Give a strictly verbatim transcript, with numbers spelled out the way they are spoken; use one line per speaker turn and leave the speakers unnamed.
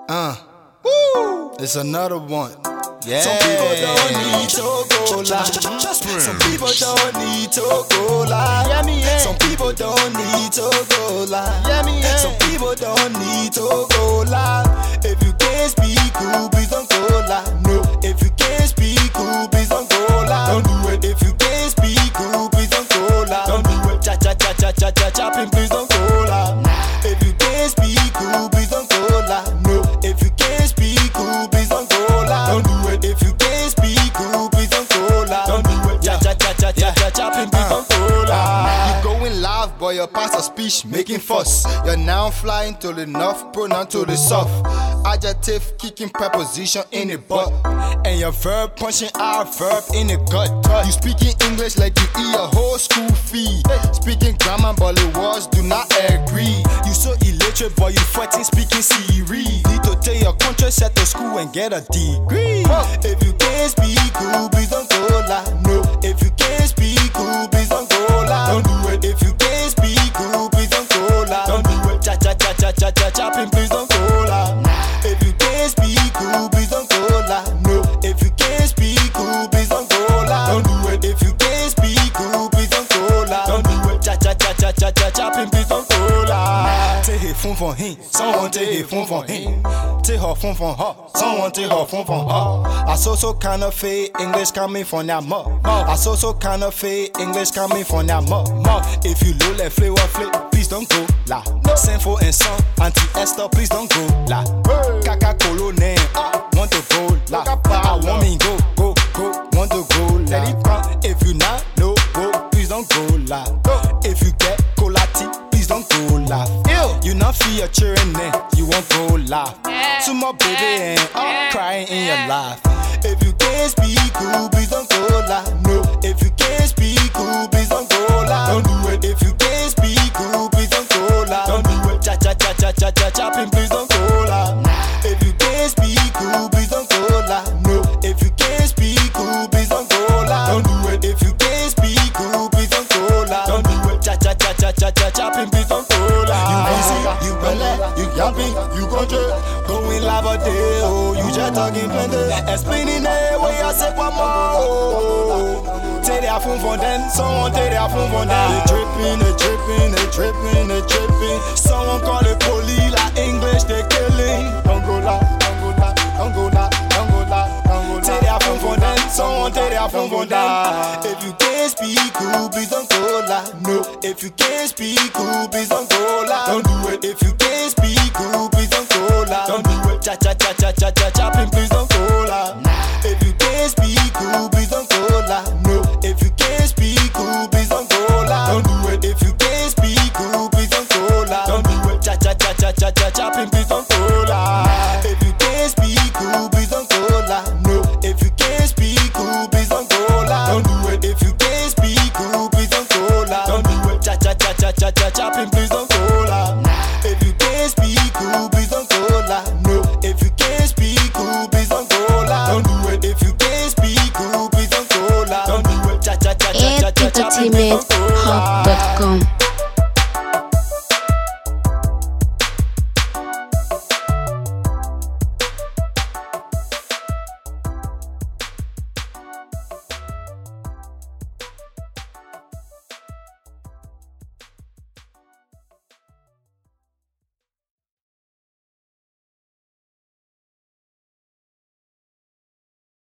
Uh, Woo! It's another one. Yeah.
Some people don't need to go live. Some people don't need to go live.
Yeah, me, yeah.
Some people don't need to go live.
Yeah, me, yeah.
Some people don't need to go live. If you can't speak cool, please don't go live. No. If you can't speak cool, please don't go live. Don't do it. If you can't speak cool, please don't go live. Don't do it. Cha cha cha cha cha cha chopping, please don't go live. If you can't speak cool, please don't go live. No. If you can't speak cool, please don't go live. Don't do it. If you can't speak cool, please don't go live. Don't do it. Cha cha cha cha cha cha chopping, please don't go live.
You going live, but your past a speech making fuss. You're now flying to the north, pronoun to the south. Adjective kicking preposition in the butt, and your verb punching our verb in the gut. You speaking English like you eat a whole school fee. Speaking grammar, but the words do not agree. You so illiterate, but you fighting speaking Siri. Need to take your contract, set to school and get a degree.
If you can't speak cool, please don't go live. No. If you can't speak cool, please don't go live. Don't do it. If you can't speak cool, please don't go live. Don't do it. Cha cha cha cha cha cha chopping, please don't go live. If you can't speak cool, please don't go live. No. If you can't speak cool, please don't go live. Don't do it. If you can't speak cool, please don't go live. Don't do it. Cha cha cha cha cha cha chopping, please don't go live.
Take his phone from him, someone take his phone from him. Take her phone from her, someone take her phone from her. I saw so kind of fake English coming from that mouth. I saw so kind of fake English coming from that mouth. If you low let flavor flip, please don't go la. Sinful and son, Auntie Esther, please don't go la. Kaka Kolo name, want to go la. I want me go, go, go, want to go la. If you not no go, please don't go la. If you get colati, please don't go laugh. You not feel your children then, you won't go laugh. To my baby and I'm crying in your life.
If you can't speak cool, please don't go live. No. If you can't speak cool, please don't go live. Don't do it. If you can't speak cool, please don't go live. Don't do it. Cha cha cha cha cha cha chopping, please don't go live. If you can't speak cool, please don't go live. No. If you can't speak cool, please don't go live. Don't do it. If you can't speak cool, please don't go live. Don't do it. Cha cha cha cha cha cha chopping, please don't go live.
You busy, you belly, you yapping, you country.
Going live a day, oh, you just talking plenty. Explaining the way I say one more. Oh. Take their phone from them, someone take their phone from them.
They dripping, they dripping, they dripping, they dripping.
Someone call the police, like English, they killing.
Don't go la, don't go la, don't go la, don't go la, don't go la.
Take their phone from them, someone take their phone from them. If you can't speak cool, please don't go la. No. If you can't speak cool, please don't go la.
Don't do it.
If you